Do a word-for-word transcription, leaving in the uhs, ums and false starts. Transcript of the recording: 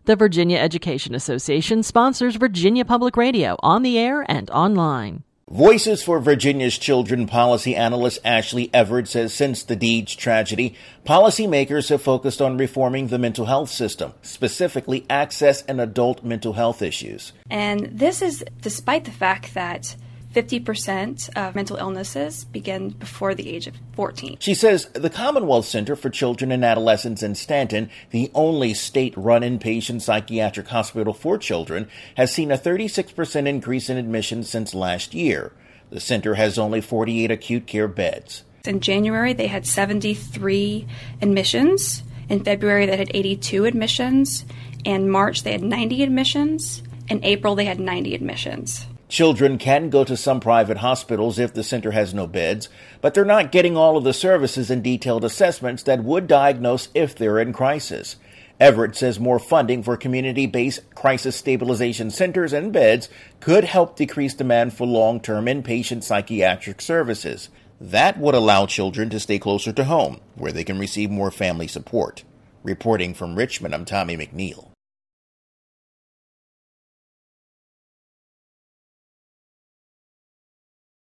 The Virginia Education Association sponsors Virginia Public Radio on the air and online. Voices for Virginia's Children policy analyst Ashley Everett says since the Deeds tragedy, policymakers have focused on reforming the mental health system, specifically access and adult mental health issues. And this is despite the fact that fifty percent of mental illnesses begin before the age of fourteen. She says the Commonwealth Center for Children and Adolescents in Stanton, the only state-run inpatient psychiatric hospital for children, has seen a thirty-six percent increase in admissions since last year. The center has only forty-eight acute care beds. In January, they had seventy-three admissions. In February, they had eighty-two admissions. In March, they had ninety admissions. In April, they had ninety admissions. Children can go to some private hospitals if the center has no beds, but they're not getting all of the services and detailed assessments that would diagnose if they're in crisis. Everett says more funding for community-based crisis stabilization centers and beds could help decrease demand for long-term inpatient psychiatric services. That would allow children to stay closer to home, where they can receive more family support. Reporting from Richmond, I'm Tommy McNeil.